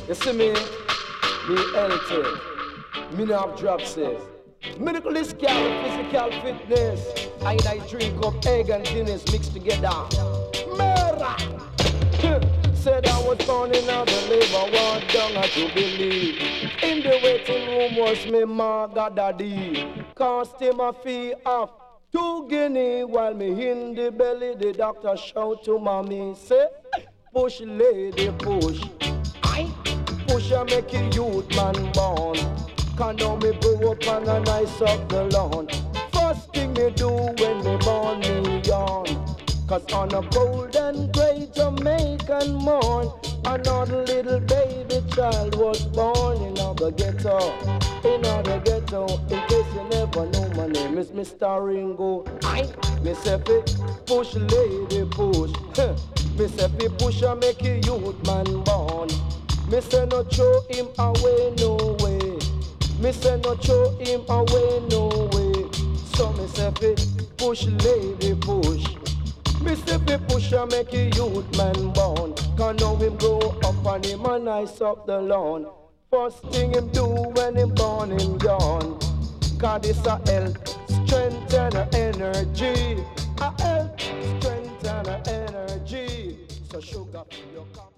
You see me healthy. Me no have dropsy. Medically scale, physical fitness. I drink up egg and Guinness mixed together. Murder! Said I was born in a believer, walked down to believe. In the waiting room was me mother daddy. Cost him a fee of 2 guinea while me in the belly. The doctor shout to mommy, say, push lady push. I push and make a youth man born. Can now me grow up and a nice up the lawn. First thing me do when me born me yawn. Cause on a cold and grey Jamaican morn, another little baby child was born in the ghetto. In the ghetto, in case you never know, my name is Mr. Ringo. Me say fi push lady push. Me say fi push and make a youth man born. Me say no throw him away no way. Me say no throw him away no way. So me say fi push lady push. Me say fi push and make a youth man born. Can now him grow up and him a nice up the lawn. First thing him do when him born him yawn. Cause this a health, strength and a energy. A health, strength and a energy. So sugar for your cup.